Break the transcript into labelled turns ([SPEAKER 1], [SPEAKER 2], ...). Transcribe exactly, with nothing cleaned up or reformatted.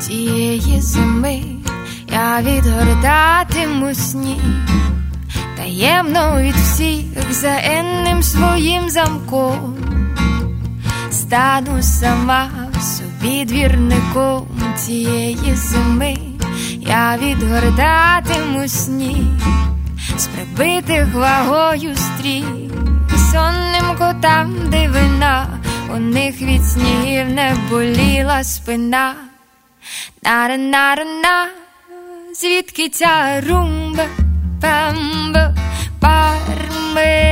[SPEAKER 1] цієї зими я відгортатиму сніг, таємно від всіх за енним своїм замком. Стану сама собі двірником цієї зими, я відгортатиму сніг з прибитих вагою стріх, сонним котам дивина, у них від снігів не боліла спина. На-ра-на-ра-на, звідки ця румба, памба, парме.